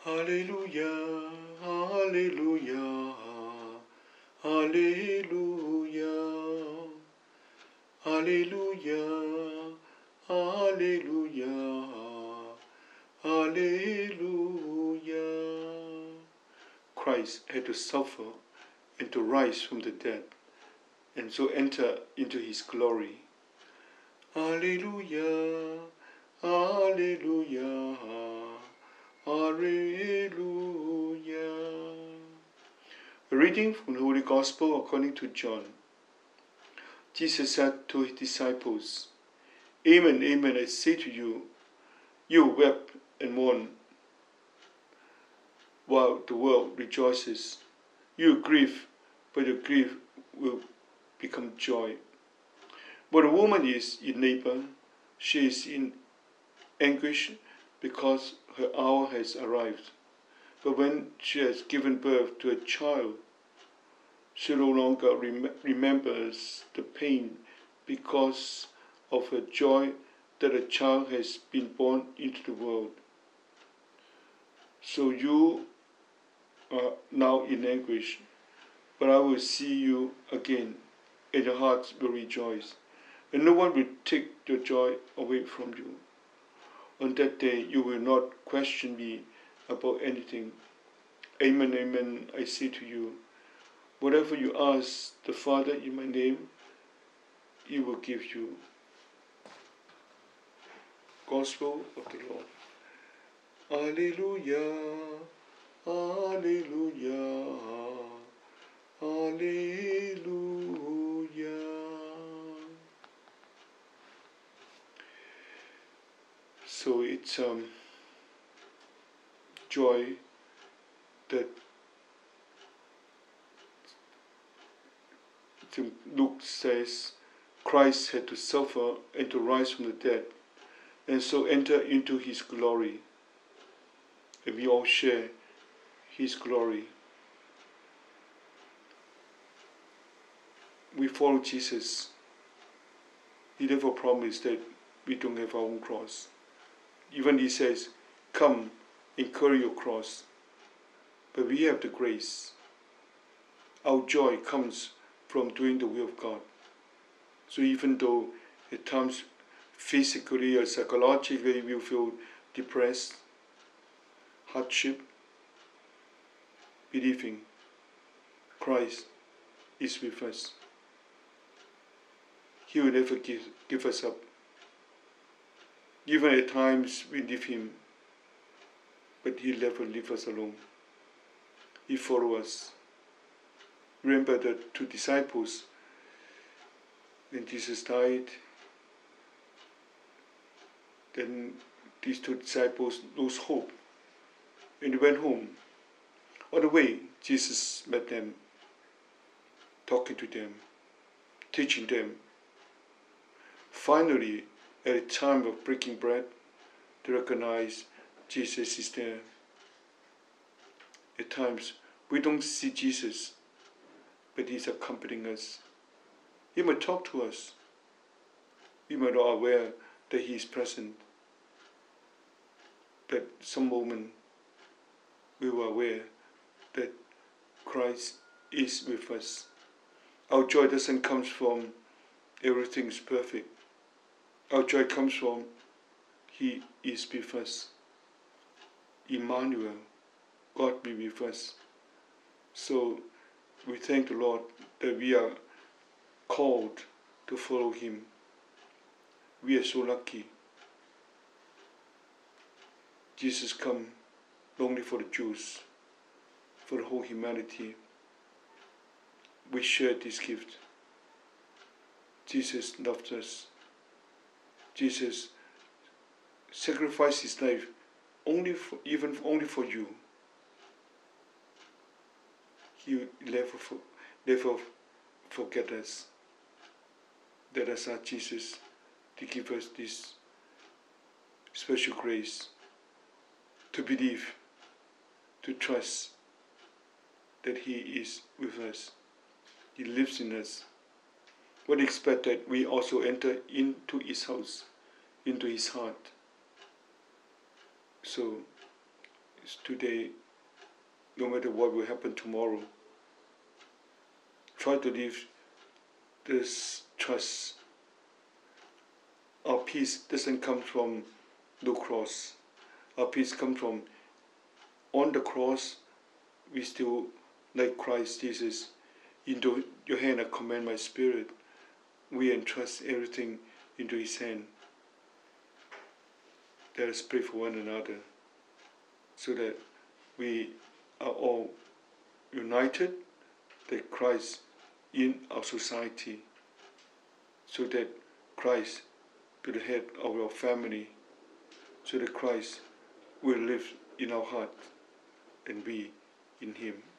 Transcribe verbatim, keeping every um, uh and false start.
Hallelujah, hallelujah, hallelujah, hallelujah, hallelujah, hallelujah. Christ had to suffer and to rise from the dead, and so enter into his glory. Hallelujah, hallelujah, hallelujah. A reading from the Holy Gospel according to John. Jesus said to his disciples, Amen, amen, I say to you, you wept and mourn while the world rejoices. You grieve, but your grief will become joy. But a woman is in labor, she is in anguish because her hour has arrived. But when she has given birth to a child, she no longer rem- remembers the pain because of her joy that a child has been born into the world. So you are now in anguish, but I will see you again, and your hearts will rejoice, and no one will take your joy away from you. On that day you will not question me about anything. Amen, amen, I say to you, whatever you ask the Father in my name, he will give you. Gospel of the Lord. Alleluia, alleluia, alleluia. So it's um, joy that Luke says Christ had to suffer and to rise from the dead, and so enter into his glory. And we all share his glory. We follow Jesus. He never promised that we don't have our own cross. Even he says, come and carry your cross. But we have the grace. Our joy comes from doing the will of God. So even though at times physically or psychologically we feel depressed, hardship, believing Christ is with us. He will never give, give us up. Even at times we leave him, but he never leave us alone. He follows us. Remember the two disciples, when Jesus died, then these two disciples lost hope, and they went home. On the way, Jesus met them, talking to them, teaching them. Finally, at the time of breaking bread, they recognize Jesus is there. At times, we don't see Jesus, but he's accompanying us. He might talk to us. We might not be aware that he is present. But some moment, we were aware that Christ is with us. Our joy doesn't come from everything is perfect. Our joy comes from he is with us. Emmanuel, God be with us. So we thank the Lord that we are called to follow him. We are so lucky. Jesus come not only for the Jews, for the whole humanity. We share this gift. Jesus loved us. Jesus sacrificed his life only for, even only for you. He never, for, never forget us. Let us ask Jesus to give us this special grace to believe, to trust that he is with us. He lives in us. What expect that we also enter into his house, into his heart. So is today, no matter what will happen tomorrow. Try to live this trust. Our peace doesn't come from the cross. Our peace comes from on the cross. We still, like Christ Jesus, into your hand I commend my spirit. We entrust everything into his hand. Let us pray for one another so that we are all united, that Christ in our society, so that Christ to the head of our family, so that Christ will live in our heart and we in him.